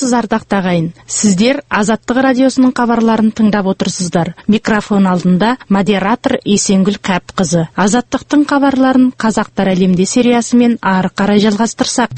саламатсыз ардақты ағайын. Сіздер Азаттық радиосының хабарларын тыңдап отырсыздар. Микрофон алдында модератор Есенгүл Кәпқызы. Азаттықтың хабарларын Қазақтар әлемде сериясымен ары қарай жалғастырсақ.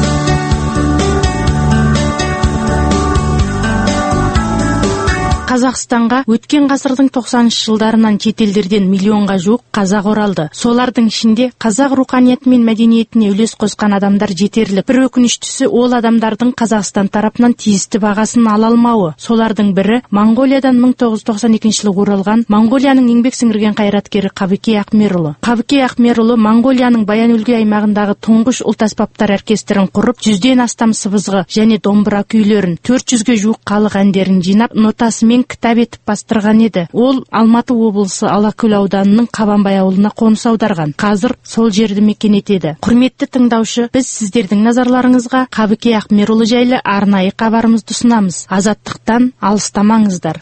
Қазақстанға өткен ғасырдың 90-шы жылдарынан шетелдерден миллионға жуық қазақ оралды. Солардың ішінде қазақ руханияты мен мәдениетіне үлес қосқан адамдар жетерлік. Бір өкініштісі, ол адамдардың Қазақстан тарапынан тиісті бағасын ала алмауы. Солардың бірі Моңғолиядан 1992 жылы оралған Моңғолияның еңбек сіңірген қайраткері Қабыке Ахмерұлы. Қабыке Ахмерұлы Моңғолияның Баян-Өлгей аймағындағы тұңғыш ұлт аспаптар оркестрін құрып, 100-ден астам сыбызғы және домбыра күйлерін, 400-ге жуық халық әндерін жинап, нотасымен кітап етіп бастырған еді. Ол Алматы облысы Алакөл ауданының Қабанбай ауылына қоныс аударған. Қазір сол жерді мекен етеді. Құрметті тыңдаушы, біз сіздердің назарларыңызға Қабыке Ахмерұлы жайлы арнайы хабарымызды ұсынамыз. Азаттықтан алыстамаңыздар.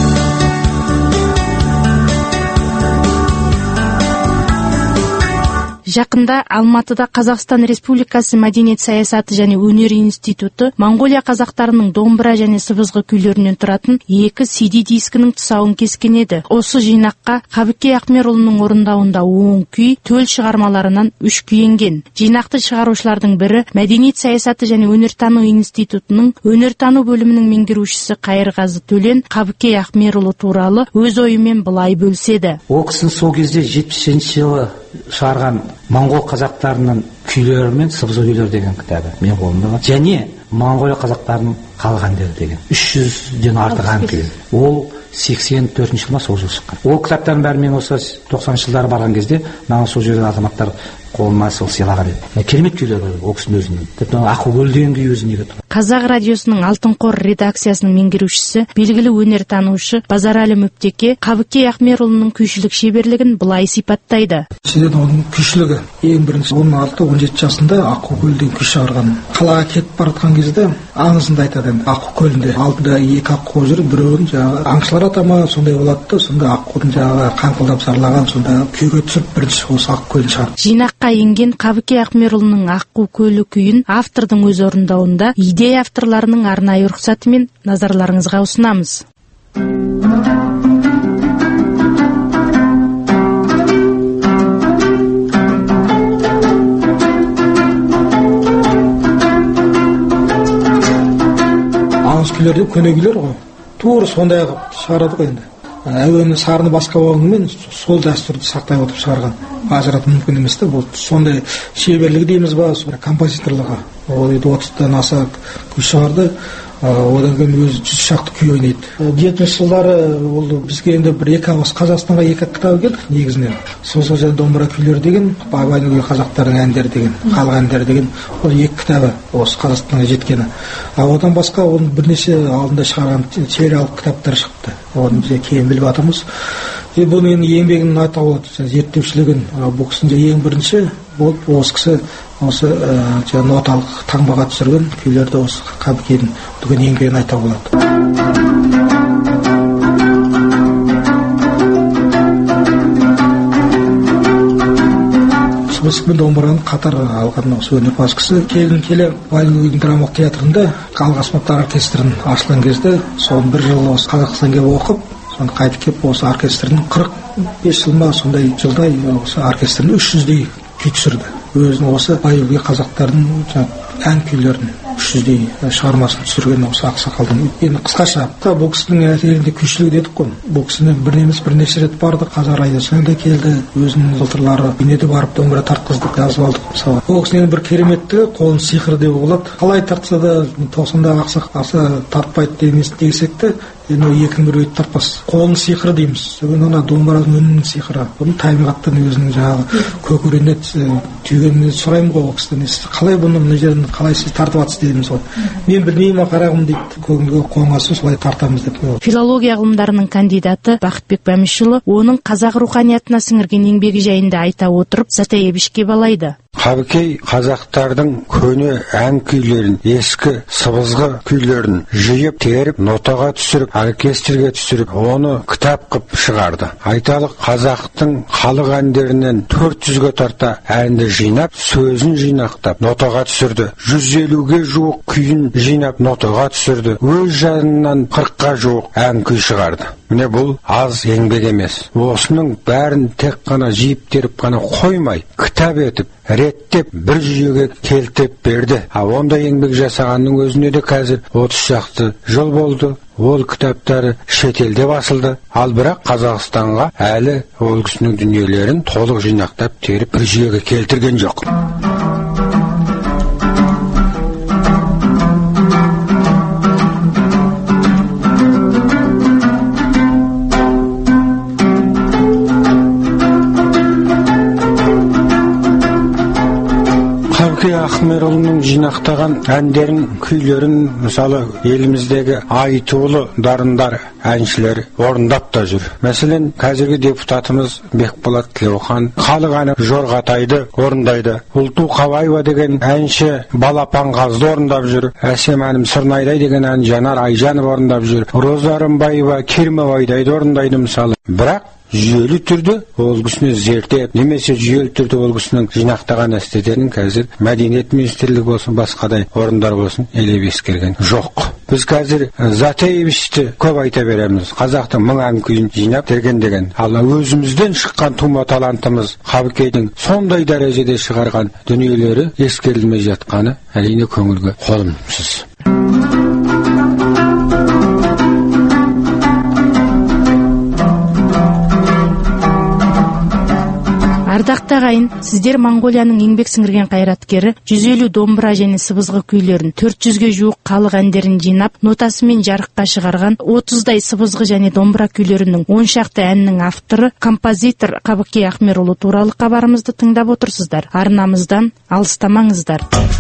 Жақында Алматыда Қазақстан Республикасы Мәдениет саясаты және өнер институты Моңғолия қазақтарының домбыра және сыбызғы күйлерінен тұратын 2 CD дискінің тұсауын кескен еді. Осы жинаққа Қабыке Ахмерұлының орындауында 10 күй, төл шығармаларынан 3 күй енген. Жинақты шығарушылардың бірі Мәдениет саясаты және өнертану институтының өнертану бөлімінің меңгерушісі Қайырғазы Төлен Қабыке Ахмерұлы туралы өз ойымен былай бөліседі. Ол кісінің сол кезде 70-ші жылы шығарған Моңғол қазақтарының күйлері мен сыбызғы күйлері деген кітабы мен қолымда бар. Және Моңғолия қазақтарының халық әндері деген 300-ден артық ән күйлер. Ол 84 жылы сол жыл шыққан. Ол кітаптардың бәрі мен осы 90 жылдары барған кезде маған сол жерде азаматтар қолыма сол сыйлаған еді. Керемет күйлер бар ол кісінің өзінен. Тіпті Аққу деген күй өзіне тұр. Қазақ радиосының Алтын қор редакциясының меңгерушісі, белгілі өнертанушы Базарәлі Мүптеке Қабыке Ахмерұлының күйшілік шеберлігін былай сипаттайды. Себебі оның күйшілігі ең бірінші 16-17 жасында Аққу көлінде күй шығарған. Қалаға кетіп баратқан кезде аңызында айтады, Аққу көлінде алдында 2 аққу жүріп, біреуін жаңағы аңшылар атама сондай болады да, сонда аққудың жаңағы қаңқылдап зарлаған, сонда күйге түсіп бірінші осы Аққу көлін шығарды. Жинаққа енген Қабыке Ахмерұлының Аққу көлі күйін автордың өз орындауында идея авторларының арнайы рұқсатымен назарларыңызға ұсынамыз. Аңыз күйлерде көне күйлер ғой. Тура сондай шығарады ғой енді. Әуені сарыны басқа болғанымен сол дәстүрді сақтай отырып шығарған. Ажырату мүмкін емес те, бұл сондай шеберлігі дейміз ба, композиторлығы. Ол 30-дан аса күй шығарды. Одан кейін өзі 100 шақты күй ойнайды. 70 жылдары ол бізге енді бір 2 ауыз Қазақстанға 2 кітап келді негізінен. Созғы және домбыра күйлері деген, Баян-Өлгей қазақтардың әндері деген, халық әндері деген ол 2 кітабы осы Қазақстанға жеткені. Одан басқа оның бірнеше алдында шығарған сериялық кітаптар шықты. Оны біз кейін біліп жатырмыз. Бұның еңбегінің атауы зерттеушілігін бұл кісінде ең бірінші болып осы кісі осы ноталық таңбаға түсірген күйлерді осы Қабыкенің бүгін еңбегін айта болады. Сыбызғы домбыраны қатар алған осы өнерпаз кісі келе Баян-Өлгей драмалық театрында халық аспаптар оркестрін ашылған кезде соны 1 жыл осы Қазақстанға оқып, соны қайтып келіп осы оркестрдің 45 жыл ма сондай жылдай осы оркестрдің 300-дей күй түсірді. Өзінің осы Баян-Өлгей қазақтардың ән күйлерін 300-дей шығармасын түсірген осы ақсақалдың. Енді қысқаша бұл кісінің әсерінде күйшілігі дедік қой. Бұл кісінің бірнеше рет барды, Қазақ радиосына да келді. Өзінің жылтырлары бейнеде барып домбыра тартқыздық, жазып алдық мысалы. Бұл кісінің бір кереметтігі қолын сиқыр деп болады. Қалай тартса да 90-да ақса тартпайды десек те, енді екінің бір өйт тартпас. Қолын сиқыры дейміз. Ана домбыраның үнінің сиқыры. Бұны табиғаттан өзінің жаңағы көкірегіне түйгенін сұраймын ғой ол кісіден. Қалай бұны мына жерін қалай сіз тартып жатсыз дейміз ғой. Мен білмеймін қарағым дейді. Көңілге қоңасы солай тартамыз деп. Филология ғылымдарының кандидаты Бақытбек Бәмішұлы оның қазақ руханиятына сіңірген еңбегі жайында айта отырып, Затаевичке балайды. Қабыкей қазақтардың көне ән күйлерін, ескі сыбызғы күйлерін жиып теріп, нотаға түсіріп, оркестрге түсіріп, оны кітап қып шығарды. Айталық, қазақтың халық әндерінен 400-ге тарта әнді жинап, сөзін жинақтап, нотаға түсірді. 150-ге жуық күйін жинап, нотаға түсірді. Өз жанынан 40-ға жуық ән күй шығарды. Міне бұл аз еңбек емес. Осының бәрін тек қана жиып теріп қана қоймай, кітап етіп, реттеп, бір жүйеге келтеп берді. Онда еңбек жасағанның өзіне де қазір 30 шақты жыл болды. Ол кітаптары шетелде басылды. Ал бірақ Қазақстанға әлі ол кісінің дүниелерін толық жинақтап теріп бір жүйеге келтірген жоқ. Ахмерұлының жинақтаған әндерін, күйлерін, мысалы, еліміздегі айтулы дарындар әншілер орындап та жүр. Мәселен, қазіргі депутатымыз Бекболат Тілеухан халық әні Жорғатайды орындайды. Ұлту Қабаева деген әнші Балапан Қазды орындап жүр. Әсем әнім Сырнайдай деген ән Жанар Айжанов орындап жүр. Роза Рымбаева Кермебайдайды орындайды мысалы. Бірақ жүйелі түрде ол кісіні зерттеп, немесе жүйелі түрде ол кісінің жинақтаған әстедерін қазір Мәдениет министрлігі болсын, басқадай орындар болсын, елеп ескерген жоқ. Біз қазір Затаевичті көп айта береміз. Қазақтың 1000 ән күйін жинап деген. Ал өзімізден шыққан тума талантымыз Қабыкейдің сондай дәрежеде шығарған дүниелері ескерілмей жатқаны әрине көңілге қонымсыз. Ардақты ағайын, сіздер Моңғолияның еңбек сіңірген қайраткері 150 домбыра және сыбызғы күйлерін, 400-ге жуық халық әндерін жинап, нотасымен жарыққа шығарған 30-дай сыбызғы және домбыра күйлерінің 10 шақты әннің авторы, композитор Қабыкей Ахмерұлы туралы хабарымызды тыңдап отырсыздар. Арнамыздан алыстамаңыздар.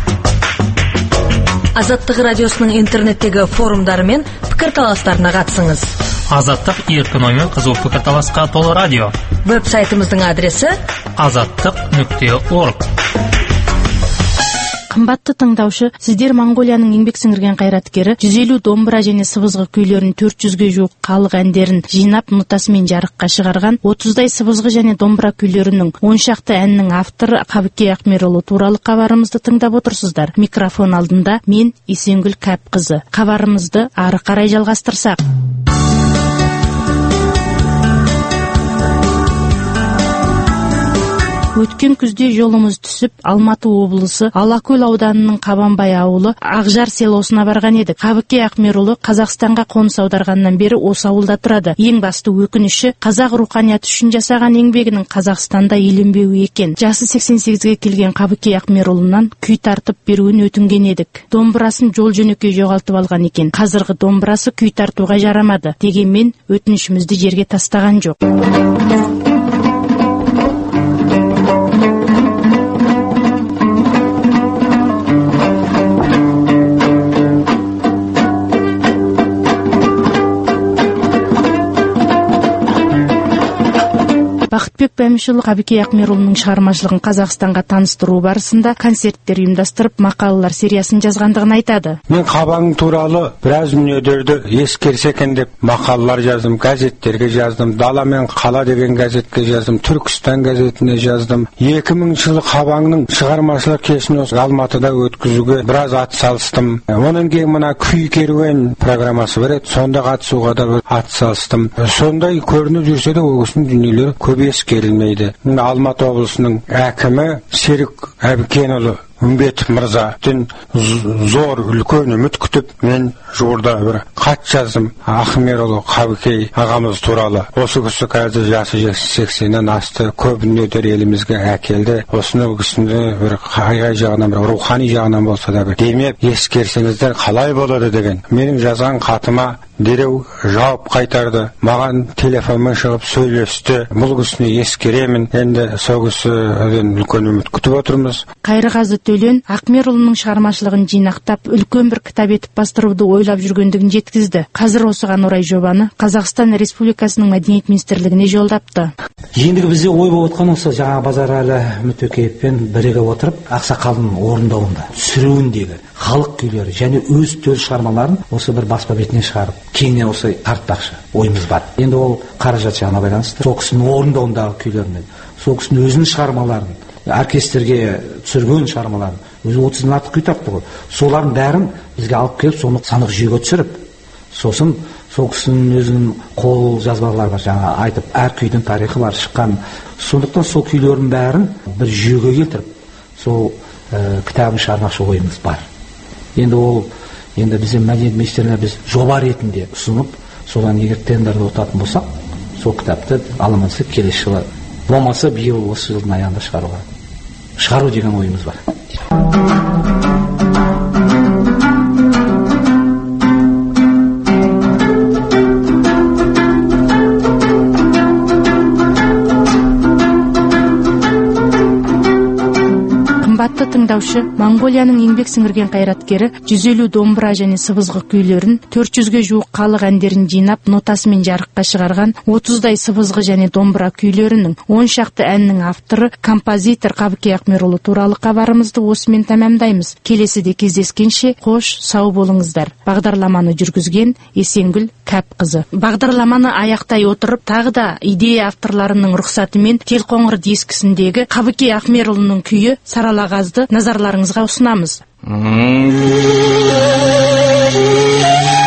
Азаттық радиосының интернеттегі форумдары мен пікірталастарына қатысыңыз. Азаттық еркін оймен қызу пікірталасқа толы радио. Веб-сайтымыздың адресі azattiq.org. Қымбатты тыңдаушы, сіздер Моңғолияның еңбек сіңірген қайраткері 150 домбыра және сыбызғы күйлерін, 400-ге жуық халық әндерін жинап, нотасымен жарыққа шығарған 30-дай сыбызғы және домбыра күйлерінің 10 шақты әннің авторы Қабыкей Ахмерұлы туралы хабарымызды тыңдап отырсыздар. Микрофон алдында мен Есенгүл Кәпқызы. Хабарымызды ары қарай жалғастырсақ. Өткен күзде жолымыз түсіп, Алматы облысы Алакөл ауданының Қабанбай ауылы Ақжар селосына барған едік. Қабыкей Ахмерұлы Қазақстанға қоныс аударғаннан бері осы ауылда тұрады. Ең басты өкініші, қазақ руханияты үшін жасаған еңбегінің Қазақстанда еленбеуі екен. Жасы 88-ге келген Қабыкей Ахмерұлынан күй тартып беруін өтінген едік. Домбырасын жол жөнекей жоғалтып алған екен. Қазіргі домбырасы күй тартуға жарамады. Дегенмен өтінішімізді жерге тастаған жоқ. Бақытбек Бәмішұлы Қабыкей Ахмерұлының шығармашылығын Қазақстанға таныстыру барысында концерттер ұйымдастырып, мақалалар сериясын жазғандығын айтады. Мен Қабаң туралы біраз дүниелерді ескерсе екен деп мақалалар жаздым, газеттерге жаздым, Дала мен қала деген газетке жаздым, Түркістан газетіне жаздым. 2000 жылы Қабаңның шығармашылық кешін Алматыда өткізуге біраз атсалыстым. Онан кейін мына күй керуен программасы бар еді, сонда қатысуға да атсалыстым. Сондай көрініп жүрсе де ол кісінің дүниелері көп ескерілмейді. Алматы облысының әкімі Серік Әбікенұлы Үмбетов мырза зор үлкен үміт күтіп, мен жуырда бір хат жаздым Ахмерұлы Қабыкей ағамыз туралы. Осы кісі қазір жасы 80-нен асты, көп дүниелер елімізге әкелді. Осыны кісіні бір қай жағынан, бір рухани жағынан болса да бір демеп ескерсеңіздер қалай болады деген. Менің жазған хатыма дереу жауап қайтарды. Маған телефонмен шығып сөйлесті. Бұл кісіні ескеремін. Енді сол кісіден үлкен үміт күтіп отырмыз. Кайрыгазы Төлен Акмерұлының шығармашылығын жинақтап, үлкен бір кітап етіп бастыруды ойлап жүргендігін жеткізді. Қазір осыған орай жобаны Қазақстан Республикасының Мәдениет министрлігіне жолдапты. Ендігі бізде ой болып отқан осы жаңа Базаралы Мүтөкеевпен біріге отырып, Ақсақалдың орындауында, түсіруіндегі халық күйлері және өз төл шығармаларын осы бір баспа бетіне шығарып, кеңінен осы тартпақшы ойымыз бар. Енді ол қаражат жағына байланысты. Сол кісінің орындауындағы күйлермен, сол кісінің өзінің шығармаларын, оркестрге түсірген шығармаларын, өзі 30-дан артық күй тапты ғой. Солардың бәрін бізге алып келіп, соны санық жүйеге түсіріп, сосын сол кісінің өзінің қол жазбалары бар, жаңа айтып, әр күйдің тарихы бар шыққан. Сондықтан сол күйлердің бәрін бір жүйеге келтіріп, сол кітабын шығармақшы ойымыз бар. Енді бізде мәдениет министрлігіне біз жоба ретінде ұсынып, содан егер тендерді ұтатын болсақ, сол кітапты аламансып келесі жылы, болмаса биыл осы жылдың аяғында шығару деген ойымыз бар. Қымбатты тыңдаушы, Монголияның еңбек сіңірген қайраткері 150 домбыра және сыбызғы күйлерін, 400-ге жуық халық әндерін жинап, нотасымен жарыққа шығарған 30-дай сыбызғы және домбыра күйлерінің 10 шақты әннің авторы, композитор Қабыке Акмерұлы туралы хабарымызды осымен тәмамдаймыз. Келесіде кездескенше қош, сау болыңыздар. Бағдарламаны жүргізген Есенгүл Кәпқызы. Бағдарламаны аяқтай отырып, тағы да идея авторларының рұқсатымен Телқоңыр дискісіндегі Қабыке Акмерұлының күйі Саралағазды назарларыңызға ұсынамыз.